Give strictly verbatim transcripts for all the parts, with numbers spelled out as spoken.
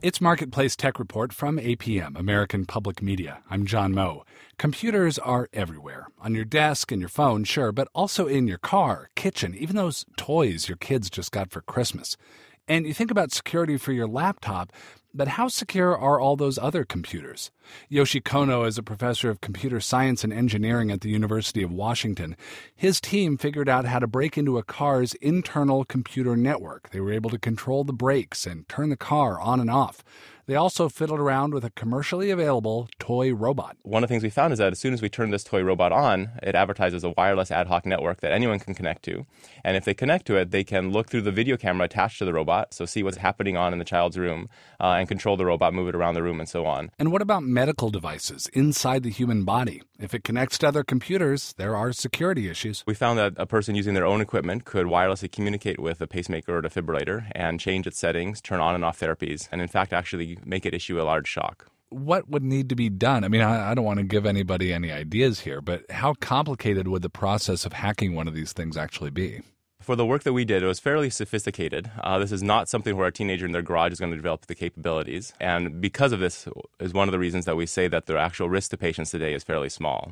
It's Marketplace Tech Report from A P M, American Public Media. I'm John Moe. Computers are everywhere. On your desk and your phone, sure, but also in your car, kitchen, even those toys your kids just got for Christmas. And you think about security for your laptop, but how secure are all those other computers? Yoshi Kono is a professor of computer science and engineering at the University of Washington. His team figured out how to break into a car's internal computer network. They were able to control the brakes and turn the car on and off. They also fiddled around with a commercially available toy robot. One of the things we found is that as soon as we turn this toy robot on, it advertises a wireless ad hoc network that anyone can connect to. And if they connect to it, they can look through the video camera attached to the robot, so see what's happening on in the child's room, uh, and control the robot, move it around the room, and so on. And what about medical devices inside the human body? If it connects to other computers, there are security issues. We found that a person using their own equipment could wirelessly communicate with a pacemaker or defibrillator and change its settings, turn on and off therapies, and in fact actually make it issue a large shock. What would need to be done? I mean, I, I don't want to give anybody any ideas here, but how complicated would the process of hacking one of these things actually be? For the work that we did, it was fairly sophisticated. Uh, this is not something where a teenager in their garage is going to develop the capabilities. And because of this is one of the reasons that we say that the actual risk to patients today is fairly small.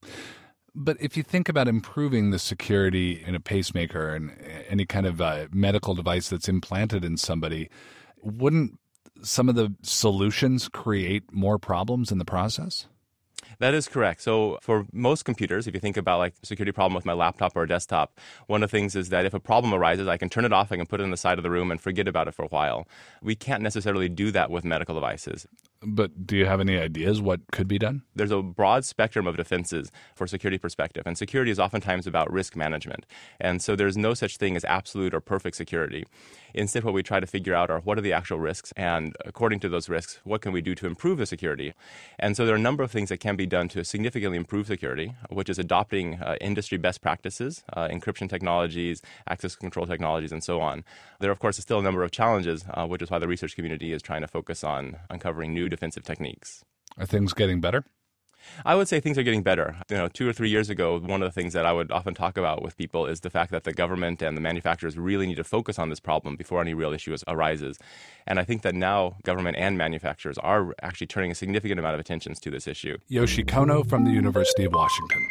But if you think about improving the security in a pacemaker and any kind of uh, medical device that's implanted in somebody, wouldn't some of the solutions create more problems in the process? That is correct. So for most computers, if you think about like a security problem with my laptop or a desktop, one of the things is that if a problem arises, I can turn it off, I can put it on the side of the room and forget about it for a while. We can't necessarily do that with medical devices. But do you have any ideas what could be done? There's a broad spectrum of defenses for security perspective, and security is oftentimes about risk management. And so there's no such thing as absolute or perfect security. Instead, what we try to figure out are what are the actual risks, and according to those risks, what can we do to improve the security? And so there are a number of things that can be done to significantly improve security, which is adopting uh, industry best practices, uh, encryption technologies, access control technologies, and so on. There, of course, is still a number of challenges, uh, which is why the research community is trying to focus on uncovering new defensive techniques. Are things getting better? I would say things are getting better. You know, two or three years ago, one of the things that I would often talk about with people is the fact that the government and the manufacturers really need to focus on this problem before any real issue arises. And I think that now government and manufacturers are actually turning a significant amount of attention to this issue. Yoshi Kono from the University of Washington.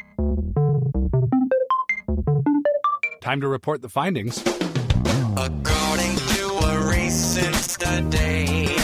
Time to report the findings. According to a recent study,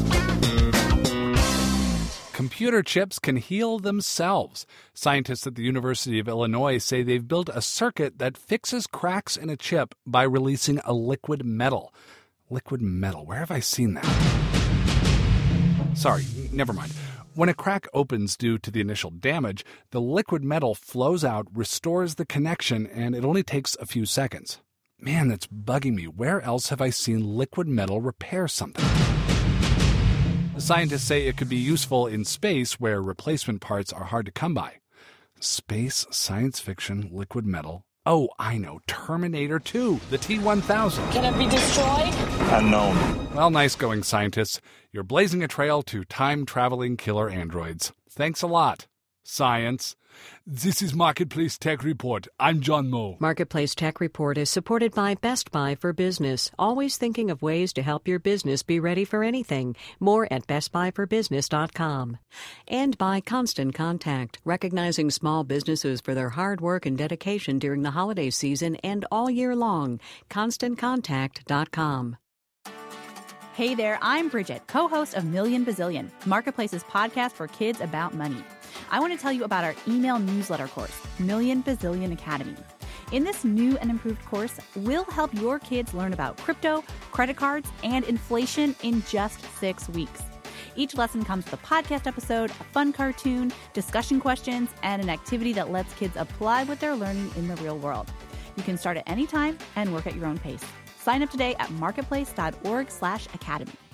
computer chips can heal themselves. Scientists at the University of Illinois say they've built a circuit that fixes cracks in a chip by releasing a liquid metal. Liquid metal, where have I seen that? Sorry, never mind. When a crack opens due to the initial damage, the liquid metal flows out, restores the connection, and it only takes a few seconds. Man, that's bugging me. Where else have I seen liquid metal repair something? Scientists say it could be useful in space where replacement parts are hard to come by. Space, science fiction, liquid metal. Oh, I know. Terminator two, the T one thousand. Can it be destroyed? unknown. Well, nice going, scientists. You're blazing a trail to time-traveling killer androids. Thanks a lot, science. This is Marketplace Tech Report. I'm John Moe. Marketplace Tech Report is supported by Best Buy for Business, always thinking of ways to help your business be ready for anything. More at best buy for business dot com. And by Constant Contact, recognizing small businesses for their hard work and dedication during the holiday season and all year long. constant contact dot com. Hey there, I'm Bridget, co-host of Million Bazillion, Marketplace's podcast for kids about money. I want to tell you about our email newsletter course, Million Bazillion Academy. In this new and improved course, we'll help your kids learn about crypto, credit cards, and inflation in just six weeks. Each lesson comes with a podcast episode, a fun cartoon, discussion questions, and an activity that lets kids apply what they're learning in the real world. You can start at any time and work at your own pace. Sign up today at marketplace dot org slash academy.